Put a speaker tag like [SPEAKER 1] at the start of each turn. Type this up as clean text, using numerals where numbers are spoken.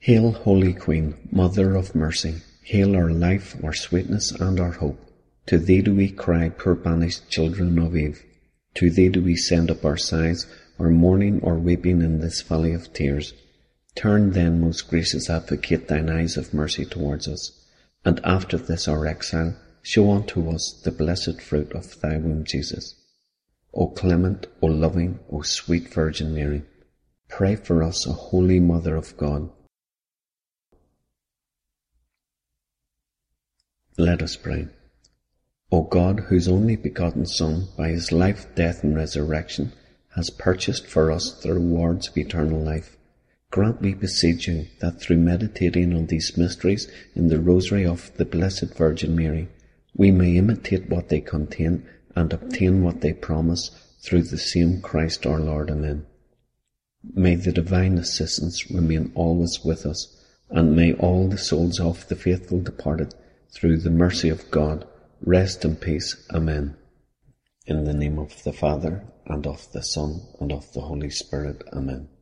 [SPEAKER 1] Hail, Holy Queen, Mother of Mercy, hail our life, our sweetness, and our hope. To thee do we cry, poor banished children of Eve. To thee do we send up our sighs, our mourning or weeping in this valley of tears. Turn then, most gracious Advocate, thine eyes of mercy towards us, and after this our exile, show unto us the blessed fruit of thy womb, Jesus. O clement, O loving, O sweet Virgin Mary, pray for us, O Holy Mother of God. Let us pray. O God, whose only begotten Son, by his life, death, and resurrection, has purchased for us the rewards of eternal life, grant, we beseech you, that through meditating on these mysteries in the Rosary of the Blessed Virgin Mary, we may imitate what they contain and obtain what they promise, through the same Christ our Lord. Amen. May the divine assistance remain always with us, and may all the souls of the faithful departed, through the mercy of God, rest in peace. Amen. In the name of the Father, and of the Son, and of the Holy Spirit. Amen.